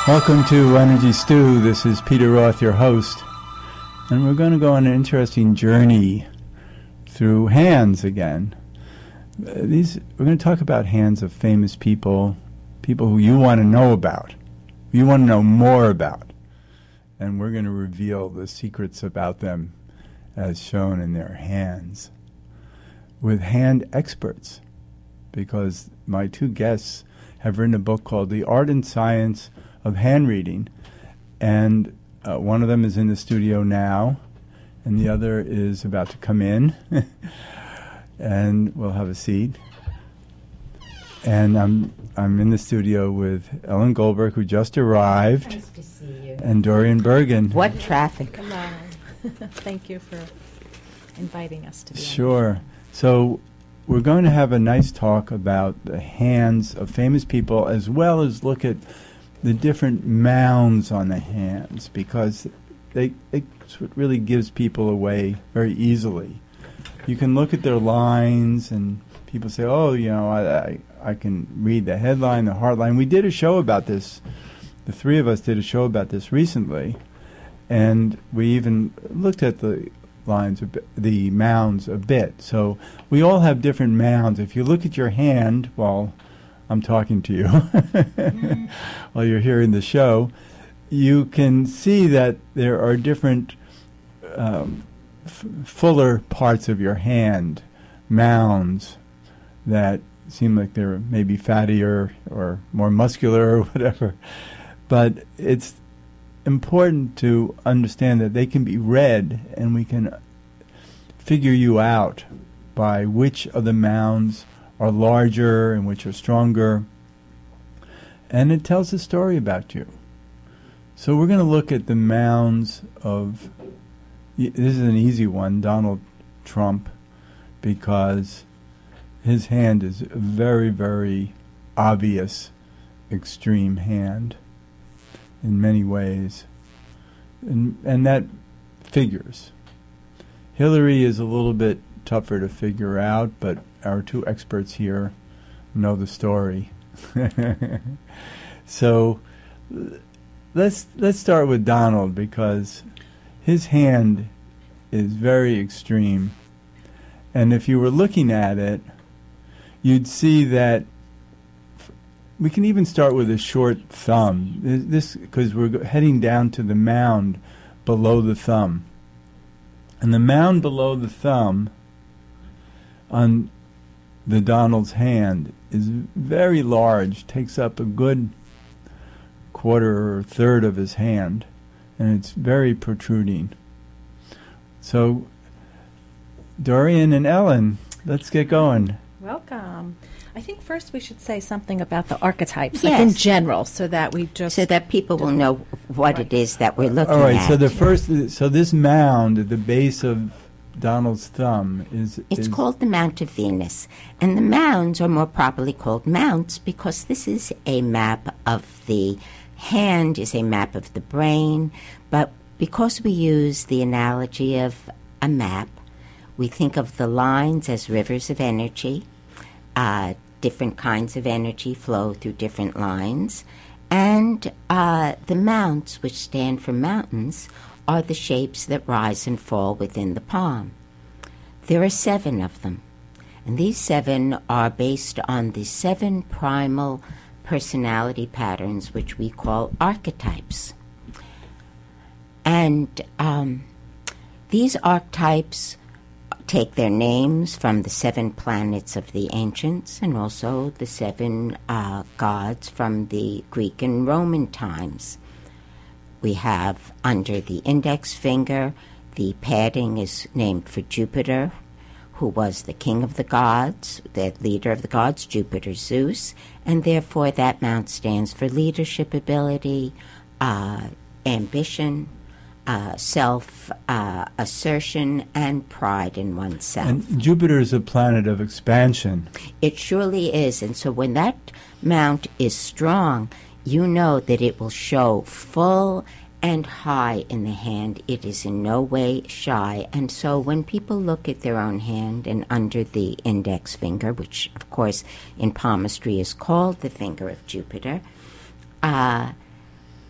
Welcome to Energy Stew. This is Peter Roth, your host, and we're going to go on an interesting journey through hands again. We're going to talk about hands of famous people, people who you want to know about, you want to know more about, and we're going to reveal the secrets about them as shown in their hands with hand experts, because my two guests have written a book called The Art and Science of Hand Reading, and one of them is in the studio now, and the other is about to come in, and we'll have a seat. And I'm in the studio with Ellen Goldberg, who just arrived. Nice to see you. And Dorian Bergen. What traffic. Hello. Thank you for inviting us to be Sure. So we're going to have a nice talk about the hands of famous people, as well as look at the different mounds on the hands, because it's what really gives people away very easily. You can look at their lines, and people say, oh, you know, I can read the headline, the heart line. We did a show about this. The three of us did a show about this recently, and we even looked at the lines, the mounds a bit. So we all have different mounds. If you look at your hand while I'm talking to you, while you're hearing the show, you can see that there are different fuller parts of your hand, mounds, that seem like they're maybe fattier or more muscular or whatever. But it's important to understand that they can be read, and we can figure you out by which of the mounds are larger and which are stronger. And it tells a story about you. So we're going to look at the mounds of, this is an easy one, Donald Trump, because his hand is a very, very obvious, extreme hand in many ways. And that figures. Hillary is a little bit tougher to figure out, but our two experts here know the story. So let's start with Donald, because his hand is very extreme. And if you were looking at it, you'd see that we can even start with a short thumb. This because we're heading down to the mound below the thumb. And the mound below the thumb on the Donald's hand is very large, takes up a good quarter or third of his hand, and it's very protruding. So, Dorian and Ellen, let's get going. Welcome. I think first we should say something about the archetypes, Yes. like in general, so that we just... So that people will know what it is that we're looking All right, at. so this mound at the base of Donald's thumb It's called the Mount of Venus. And the mounds are more properly called mounts because this is a map of the hand, is a map of the brain. But because we use the analogy of a map, we think of the lines as rivers of energy. Different kinds of energy flow through different lines. And the mounts, which stand for mountains, are the shapes that rise and fall within the palm. There are 7 of them. And these 7 are based on the 7 primal personality patterns, which we call archetypes. And these archetypes take their names from the 7 planets of the ancients and also the 7 gods from the Greek and Roman times. We have under the index finger, the padding is named for Jupiter, who was the king of the gods, the leader of the gods, Jupiter, Zeus, and therefore that mount stands for leadership ability, ambition, self-assertion, and pride in oneself. And Jupiter is a planet of expansion. It surely is. And so when that mount is strong, you know that it will show full and high in the hand. It is in no way shy. And so when people look at their own hand and under the index finger, which of course in palmistry is called the finger of Jupiter,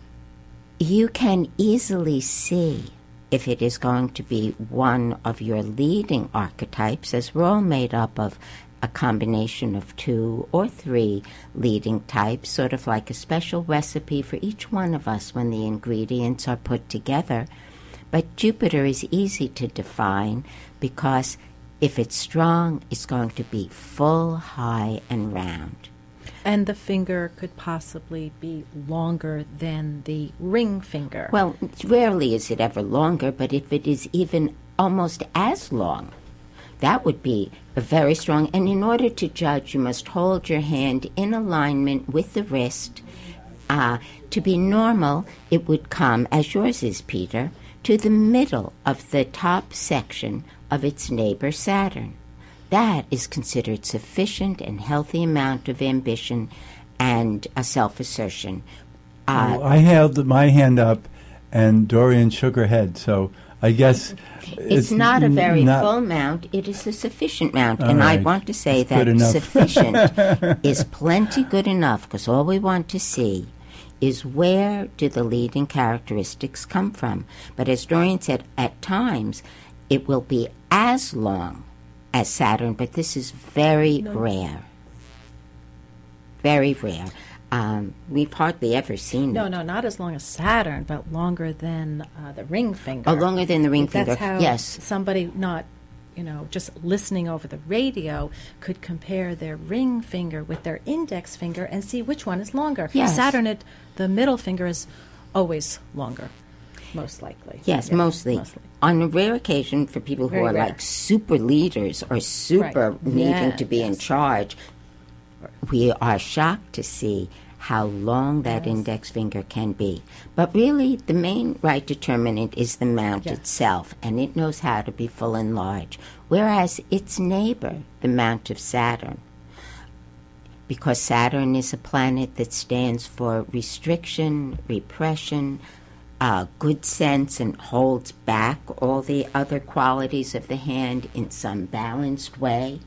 you can easily see if it is going to be one of your leading archetypes, as we're all made up of a combination of 2 or 3 leading types, sort of like a special recipe for each one of us when the ingredients are put together. But Jupiter is easy to define because if it's strong, it's going to be full, high, and round. And the finger could possibly be longer than the ring finger. Well, rarely is it ever longer, but if it is even almost as long, that would be a very strong. And in order to judge, you must hold your hand in alignment with the wrist. To be normal, it would come, as yours is, Peter, to the middle of the top section of its neighbor Saturn. That is considered sufficient and healthy amount of ambition and a self-assertion. I held my hand up, and Dorian shook her head, so I guess it's not a very full mount. It is a sufficient mount. And right. I want to say That's that sufficient is plenty good enough, because all we want to see is where do the leading characteristics come from. But as Dorian said, at times it will be as long as Saturn, but this is very rare. Very rare. We've hardly ever seen No, it. not as long as Saturn, but longer than the ring finger. Oh, longer than the ring finger. That's how Yes. somebody not, just listening over the radio could compare their ring finger with their index finger and see which one is longer. Yes. Saturn, the middle finger is always longer, most likely. Yes, Yeah, mostly. On a rare occasion, for people who Very are rare. like super leaders or super Right. needing Yeah, to be in yes. charge, we are shocked to see how long that Yes. index finger can be. But really, the main right determinant is the mount Yes. itself, and it knows how to be full and large. Whereas its neighbor, the mount of Saturn, because Saturn is a planet that stands for restriction, repression, good sense, and holds back all the other qualities of the hand in some balanced way.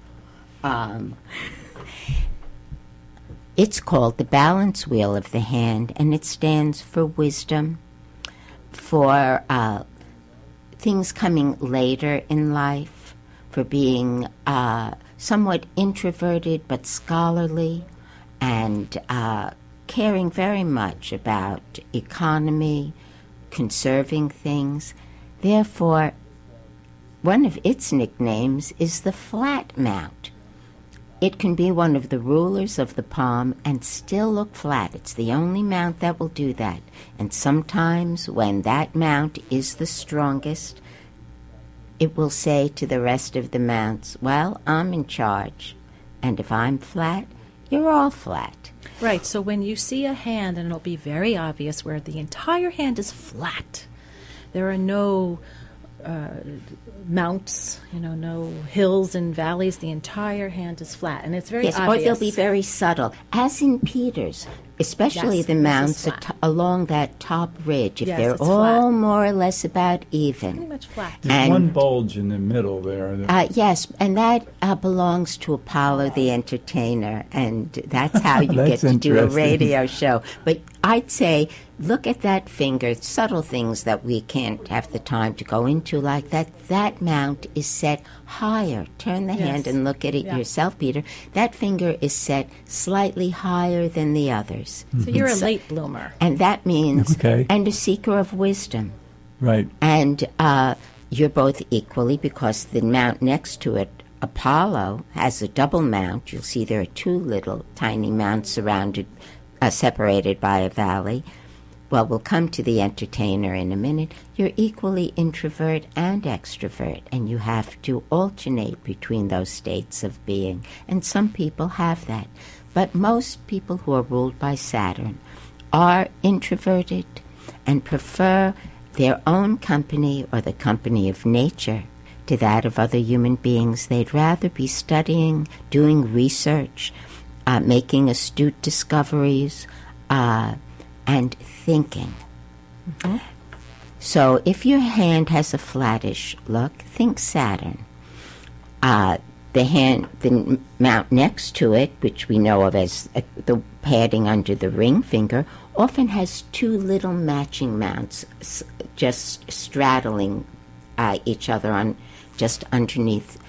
It's called the balance wheel of the hand, and it stands for wisdom, for things coming later in life, for being somewhat introverted but scholarly, and caring very much about economy, conserving things. Therefore, one of its nicknames is the flat mount. It can be one of the rulers of the palm and still look flat. It's the only mount that will do that. And sometimes when that mount is the strongest, it will say to the rest of the mounts, well, I'm in charge. And if I'm flat, you're all flat. Right, so when you see a hand, and it'll be very obvious where the entire hand is flat, there are no mounts, no hills and valleys. The entire hand is flat, and it's very Yes, obvious. or they'll be very subtle, as in Peter's, especially Yes, the this is mounts flat. along that top ridge. If Yes, they're it's all flat. more or less about Pretty even. much flat. There's And- one bulge in the middle there. Yes, and that belongs to Apollo the entertainer, and that's how you get That's to do a interesting. radio show. But I'd say, look at that finger, subtle things that we can't have the time to go into, like that. That mount is set higher. Turn the hand Yes. and look at it Yeah. yourself, Peter. That finger is set slightly higher than the others. So you're a late bloomer. And that means, Okay. and a seeker of wisdom. Right. And you're both equally, because the mount next to it, Apollo, has a double mount. You'll see there are two little tiny mounts surrounded, separated by a valley. Well, we'll come to the entertainer in a minute. You're equally introvert and extrovert, and you have to alternate between those states of being. And some people have that. But most people who are ruled by Saturn are introverted and prefer their own company or the company of nature to that of other human beings. They'd rather be studying, doing research, making astute discoveries, and thinking. So if your hand has a flattish look, think Saturn. The mount next to it, which we know of as the padding under the ring finger, often has two little matching mounts just straddling each other on just underneath,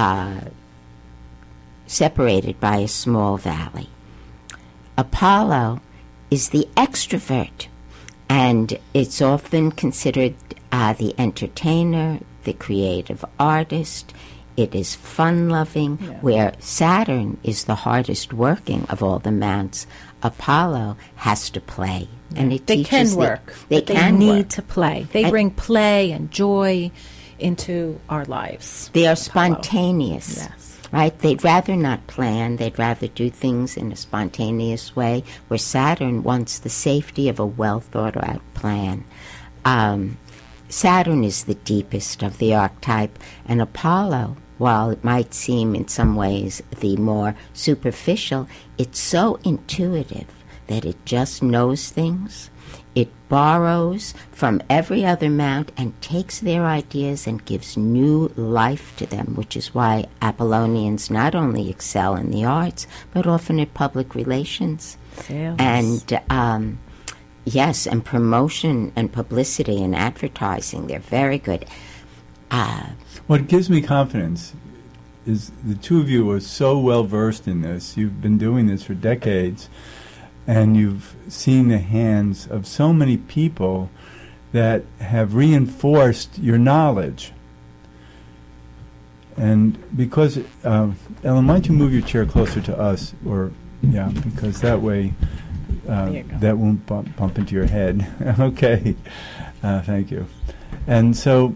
separated by a small valley. Apollo is the extrovert, and it's often considered the entertainer, the creative artist. It is fun-loving, where Saturn is the hardest working of all the mounts. Apollo has to play, and it They teaches can work. They They can need work. to play. They bring play and joy into our lives. They are Apollo. spontaneous. Yes. Right? They'd rather not plan. They'd rather do things in a spontaneous way, where Saturn wants the safety of a well-thought-out plan. Saturn is the deepest of the archetype, and Apollo, while it might seem in some ways the more superficial, it's so intuitive that it just knows things. It borrows from every other mount and takes their ideas and gives new life to them, which is why Apollonians not only excel in the arts, but often at public relations. Sales. And, yes, and promotion and publicity and advertising. They're very good. What gives me confidence is the two of you are so well versed in this. You've been doing this for decades, and you've seen the hands of so many people that have reinforced your knowledge. And because, Ellen, why don't you move your chair closer to us, because that way that won't bump into your head. Okay, thank you. And so,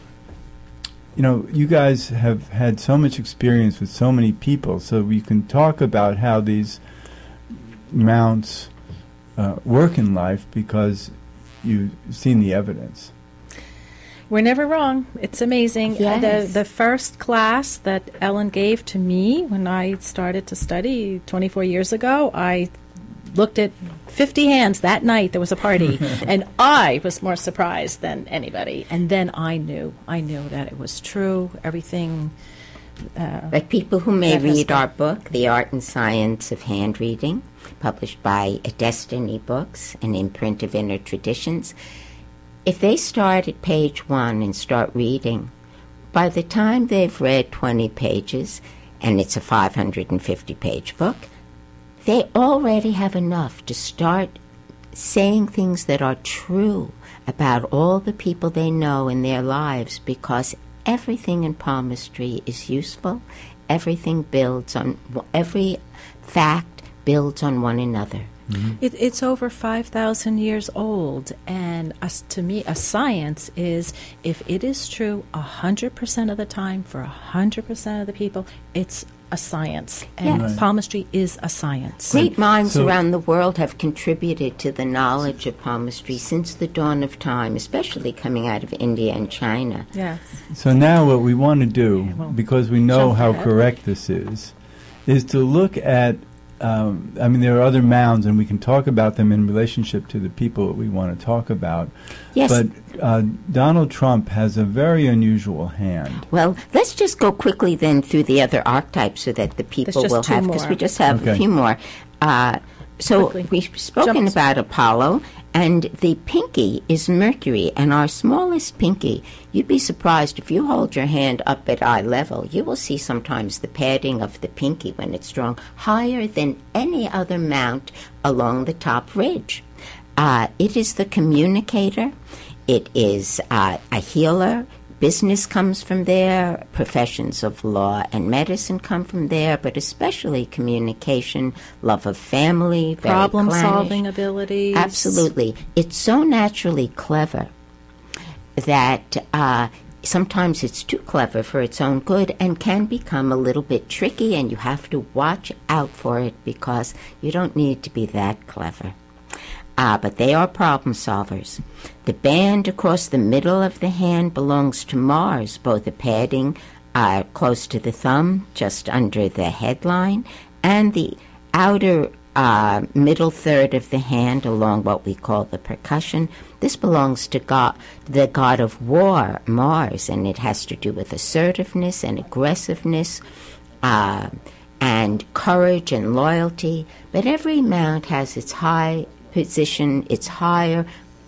you guys have had so much experience with so many people, so we can talk about how these mounts work in life because you've seen the evidence. We're never wrong. It's amazing. Yes. The first class that Ellen gave to me when I started to study 24 years ago, I looked at 50 hands that night. There was a party, and I was more surprised than anybody. And then I knew that it was true. Everything. But people who may That has read been- our book, The Art and Science of Hand Reading, published by Destiny Books, an imprint of Inner Traditions, if they start at page 1 and start reading, by the time they've read 20 pages, and it's a 550-page book, they already have enough to start saying things that are true about all the people they know in their lives, because everything in palmistry is useful. Every fact builds on one another. It's over 5,000 years old, and to me, a science is, if it is true 100% of the time for 100% of the people, it's a science. And Yes. palmistry is a science. Great minds So- around the world have contributed to the knowledge of palmistry since the dawn of time, especially coming out of India and China. Yes. So now what we want to do, because we know jump how ahead. correct this is to look at, there are other mounds, and we can talk about them in relationship to the people that we want to talk about. Yes. But Donald Trump has a very unusual hand. Well, let's just go quickly then through the other archetypes so that the people just will two have, because more. we just have a Okay. few more. So Quickly. we've spoken Jump. about Apollo, and the pinky is Mercury, and our smallest pinky. You'd be surprised if you hold your hand up at eye level, you will see sometimes the padding of the pinky when it's strong higher than any other mount along the top ridge. It is the communicator. It is a healer. Business comes from there. Professions of law and medicine come from there, but especially communication, love of family, very Problem-solving clannish. abilities. Absolutely. It's so naturally clever that sometimes it's too clever for its own good and can become a little bit tricky, and you have to watch out for it because you don't need to be that clever. But they are problem solvers. The band across the middle of the hand belongs to Mars, both the padding close to the thumb, just under the headline, and the outer middle third of the hand along what we call the percussion. This belongs to the god of war, Mars, and it has to do with assertiveness and aggressiveness, and courage and loyalty. But every mount has its high position, its higher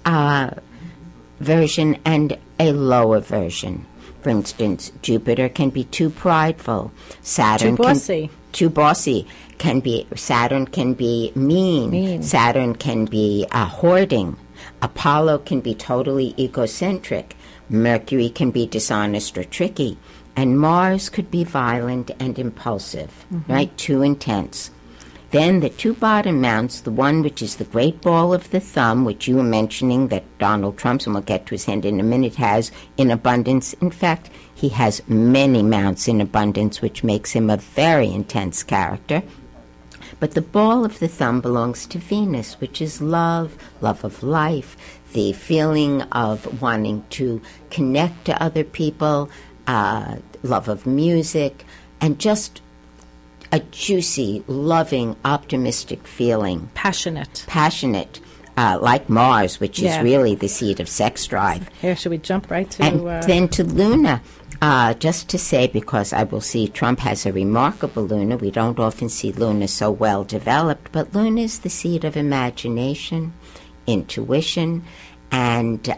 version, and a lower version. For instance, Jupiter can be too prideful. Saturn too bossy. Saturn can be mean. Saturn can be hoarding. Apollo can be totally egocentric. Mercury can be dishonest or tricky. And Mars could be violent and impulsive, right? Too intense. Then the two bottom mounts, the one which is the great ball of the thumb, which you were mentioning that Donald Trump, and we'll get to his hand in a minute, has in abundance. In fact, he has many mounts in abundance, which makes him a very intense character. But the ball of the thumb belongs to Venus, which is love, love of life, the feeling of wanting to connect to other people, love of music, and just a juicy, loving, optimistic feeling. Passionate, like Mars, which is really the seat of sex drive. Here, should we jump right to... And then to Luna, just to say, because I will see Trump has a remarkable Luna. We don't often see Luna so well developed, but Luna is the seat of imagination, intuition, and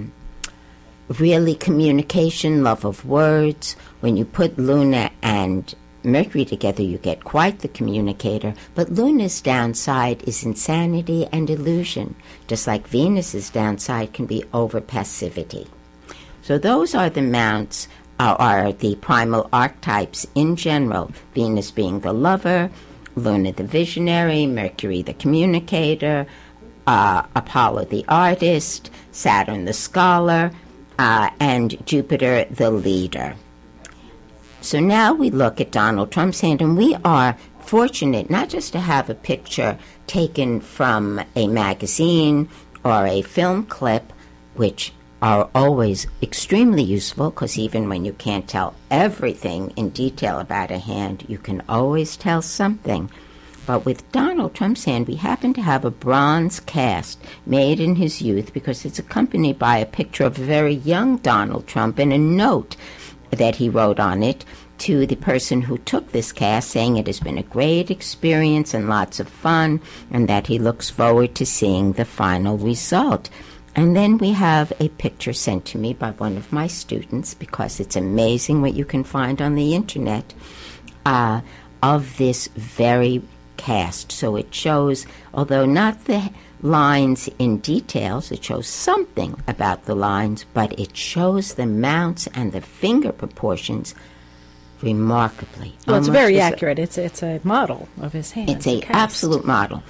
really communication, love of words. When you put Luna and Mercury together, you get quite the communicator. But Luna's downside is insanity and illusion, just like Venus's downside can be over-passivity. So those are the mounts, are the primal archetypes in general, Venus being the lover, Luna the visionary, Mercury the communicator, Apollo the artist, Saturn the scholar, and Jupiter the leader. So now we look at Donald Trump's hand, and we are fortunate not just to have a picture taken from a magazine or a film clip, which are always extremely useful, because even when you can't tell everything in detail about a hand, you can always tell something. But with Donald Trump's hand, we happen to have a bronze cast made in his youth, because it's accompanied by a picture of a very young Donald Trump and a note that he wrote on it to the person who took this cast, saying it has been a great experience and lots of fun, and that he looks forward to seeing the final result. And then we have a picture sent to me by one of my students, because it's amazing what you can find on the internet, of this very cast. So it shows, although not the lines in details, it shows something about the lines, but it shows the mounts and the finger proportions remarkably. Well, it's very accurate. It's a model of his hand. It's an absolute model.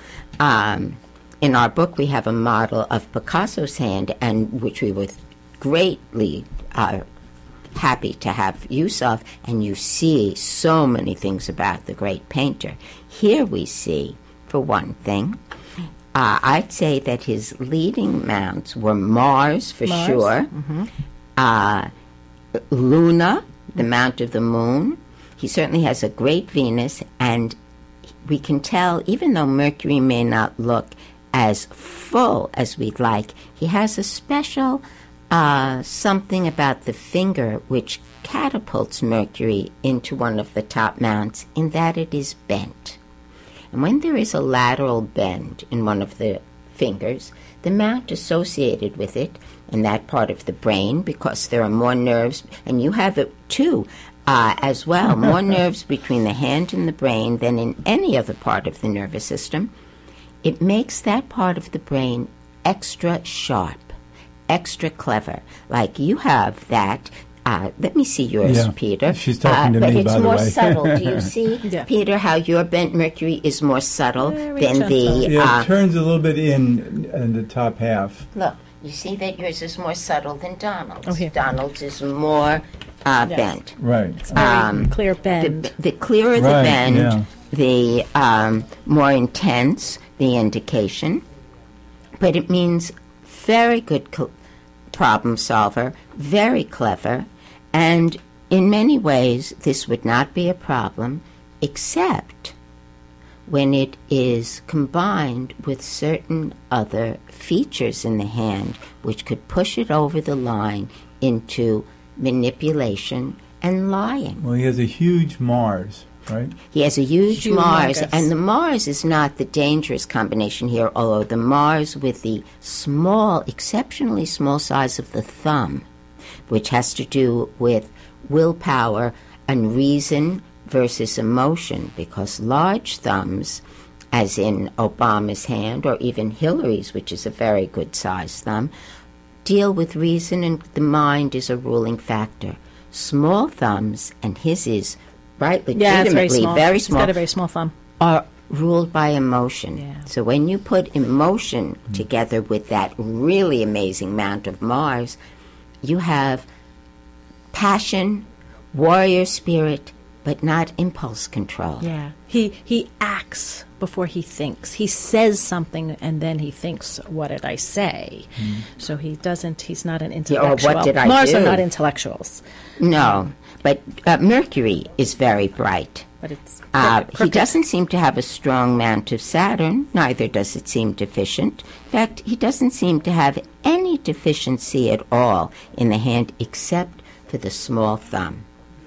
In our book, we have a model of Picasso's hand, and which we were greatly happy to have use of, and you see so many things about the great painter. Here we see, for one thing, I'd say that his leading mounts were Mars, for sure, Luna, the mount of the moon. He certainly has a great Venus, and we can tell, even though Mercury may not look as full as we'd like, he has a special something about the finger which catapults Mercury into one of the top mounts, in that it is bent. And when there is a lateral bend in one of the fingers, the mount associated with it in that part of the brain, because there are more nerves, and you have it too as well, more nerves between the hand and the brain than in any other part of the nervous system, it makes that part of the brain extra sharp, extra clever. Like you have that. Let me see yours, Peter. She's talking to me, by the way. But it's more subtle. Do you see, Peter, how your bent Mercury is more subtle than the... it turns a little bit in the top half. Look, you see that yours is more subtle than Donald's. Oh, here. Donald's is more bent. Right. It's very clear bend. The clearer the bend, the more intense the indication. But it means very good problem solver, very clever, and in many ways this would not be a problem except when it is combined with certain other features in the hand which could push it over the line into manipulation and lying. Well, he has a huge Mars. right? He has a huge Humongous. Mars, and the Mars is not the dangerous combination here, although the Mars with the small, exceptionally small size of the thumb, which has to do with willpower and reason versus emotion, because large thumbs, as in Obama's hand, or even Hillary's, which is a very good-sized thumb, deal with reason, and the mind is a ruling factor. Small thumbs, and his is right, Yeah, it's legitimately very small, He's got a very small thumb. are ruled by emotion. Yeah. So when you put emotion together with that really amazing amount of Mars, you have passion, warrior spirit, but not impulse control. Yeah. He acts before he thinks. He says something and then he thinks, what did I say? So he's not an intellectual. what did I Mars do? are not intellectuals. No, but Mercury is very bright. But it's He doesn't seem to have a strong mount of Saturn, neither does it seem deficient. In fact, he doesn't seem to have any deficiency at all in the hand except for the small thumb.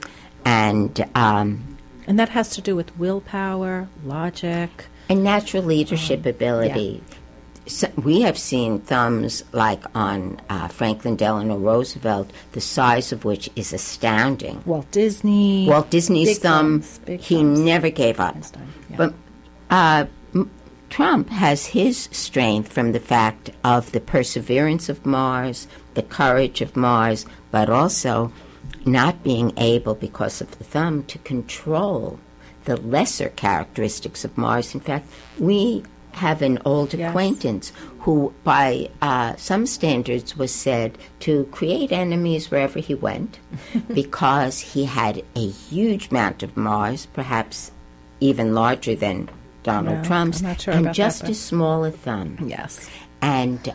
And that has to do with willpower, logic. natural leadership ability. So we have seen thumbs like on Franklin Delano Roosevelt, the size of which is astounding. Walt Disney. Walt Disney's Big thumb, thumbs, big he thumbs. never gave up. Einstein, yeah. But Trump has his strength from the fact of the perseverance of Mars, the courage of Mars, but also not being able, because of the thumb, to control the lesser characteristics of Mars. In fact, we have an old Yes. acquaintance who, by some standards, was said to create enemies wherever he went because he had a huge amount of Mars, perhaps even larger than Donald No, Trump's, I'm not sure and about just that, but- as small a thumb, Yes. and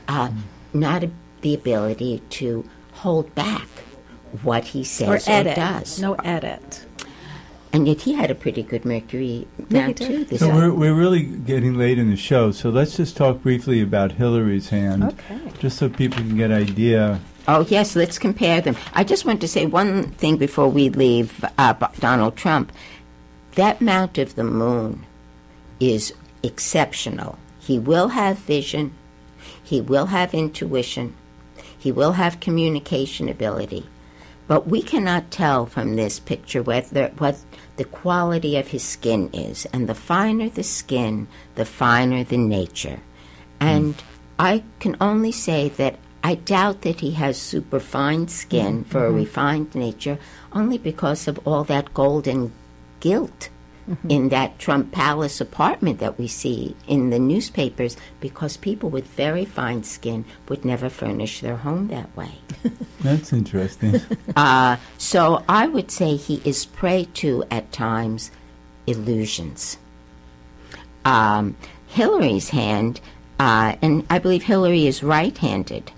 the ability to hold back what he Or says or, edit. does. No edit. And yet he had a pretty good Mercury Yeah, he mount, did. too. This So we're really getting late in the show, so let's just talk briefly about Hillary's hand, Okay. just so people can get an idea. Oh, yes, let's compare them. I just want to say one thing before we leave Donald Trump. That mount of the moon is exceptional. He will have vision. He will have intuition. He will have communication ability. But we cannot tell from this picture what the quality of his skin is. And the finer the skin, the finer the nature. And I can only say that I doubt that he has superfine skin for a refined nature, only because of all that gold and gilt in that Trump Palace apartment that we see in the newspapers, because people with very fine skin would never furnish their home that way. That's interesting. So I would say he is prey to, at times, illusions. Hillary's hand, and I believe Hillary is right-handed.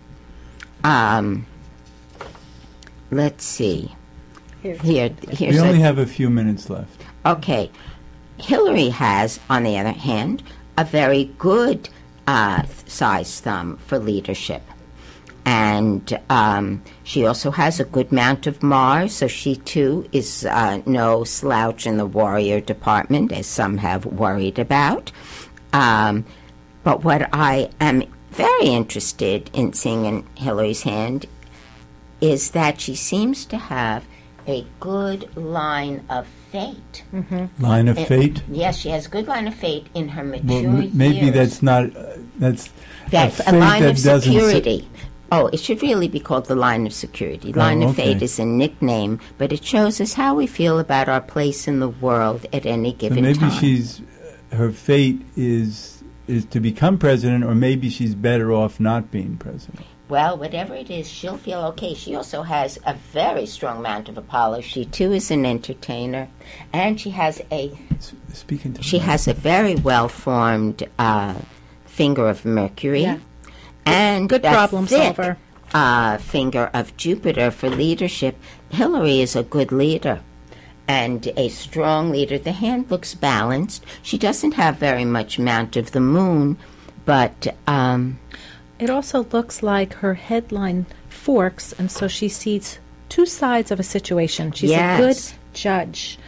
Let's see. Here's We only have a few minutes left. Okay. Hillary has, on the other hand, a very good size thumb for leadership. And she also has a good mount of Mars, so she, too, is no slouch in the warrior department, as some have worried about. But what I am very interested in seeing in Hillary's hand is that she seems to have a good line of fate. Line of fate? Yes, she has a good line of fate in her mature Well, maybe years. that's not... that's That's a fate line that of doesn't security. Oh, it should really be called the line of security. Line of okay. fate is a nickname, but it shows us how we feel about our place in the world at any So given maybe time. her fate is to become president, or maybe she's better off not being president. Well, whatever it is, she'll feel okay. She also has a very strong amount of Apollo. She, too, is an entertainer, and she has Speaking to She has a very well-formed finger of Mercury, Yeah. and Good a problem thick, solver. finger of Jupiter for leadership. Hillary is a good leader and a strong leader. The hand looks balanced. She doesn't have very much amount of the moon, but It also looks like her headline forks, and so she sees two sides of a situation. She's Yes. a good judge.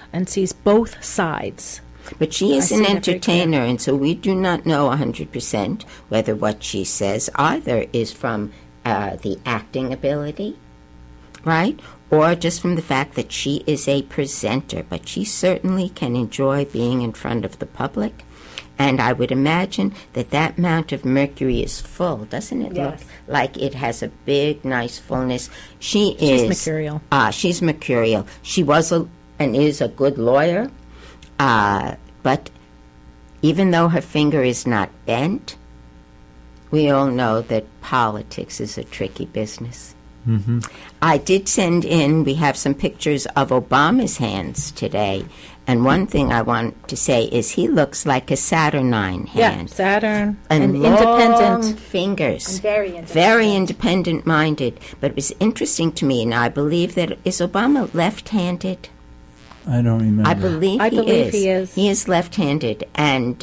and sees both sides. But she is I an see that very entertainer, and so we do not know 100% whether what she says either is from the acting ability, right, or just from the fact that she is a presenter. But she certainly can enjoy being in front of the public. And I would imagine that that Mount of Mercury is full. Doesn't it Yes. look like it has a big, nice fullness? She's mercurial. She's mercurial. She was and is a good lawyer. But even though her finger is not bent, we all know that politics is a tricky business. Mm-hmm. I did send in, we have some pictures of Obama's hands today. And one thing I want to say is he looks like a Saturnine Yeah, hand. Saturn And and long independent. fingers. And very independent. Very independent-minded. But it was interesting to me, and I believe that, is Obama left-handed? I don't remember. I believe he is. He is left-handed. And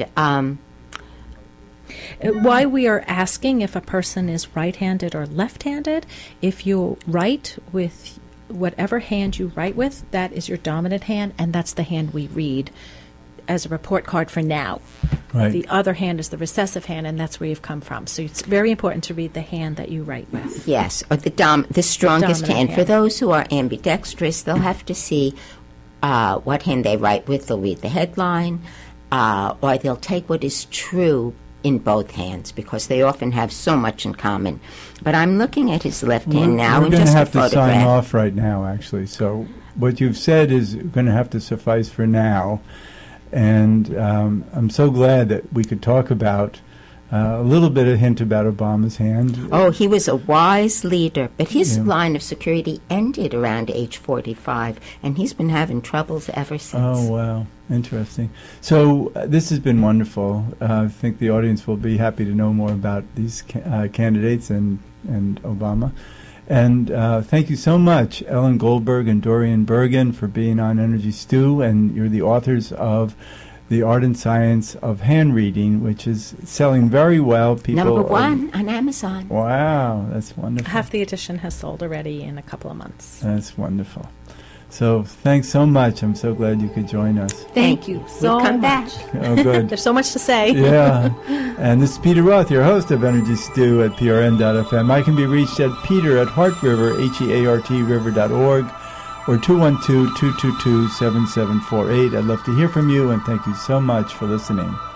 Why we are asking if a person is right-handed or left-handed, if you write with whatever hand you write with, that is your dominant hand, and that's the hand we read as a report card for now. Right. The other hand is the recessive hand, and that's where you've come from. So it's very important to read the hand that you write with. yes, or the strongest Dominant hand. For hand. those who are ambidextrous, they'll have to see what hand they write with. They'll read the headline, or they'll take what is true in both hands, because they often have so much in common. But I'm looking at his left hand now We're and going to just a have to sign photograph. off right now, actually. So what you've said is going to have to suffice for now. And I'm so glad that we could talk about a little bit of hint about Obama's hand. Oh, he was a wise leader, but his Yeah. line of security ended around age 45, and he's been having troubles ever since. Oh, wow. Interesting. So this has been wonderful. I think the audience will be happy to know more about these candidates and Obama. And thank you so much, Ellen Goldberg and Dorian Bergen, for being on Energy Stew. And you're the authors of The Art and Science of Hand Reading, which is selling very well. People Number one on Amazon. Wow, that's wonderful. Half the edition has sold already in a couple of months. That's wonderful. So thanks so much. I'm so glad you could join us. Thank you so We'll come much. back. Oh, good. There's so much to say. Yeah. And this is Peter Roth, your host of Energy Stew at PRN.FM. I can be reached at Peter at Heart River, HEART River.org, or 212-222-7748. I'd love to hear from you, and thank you so much for listening.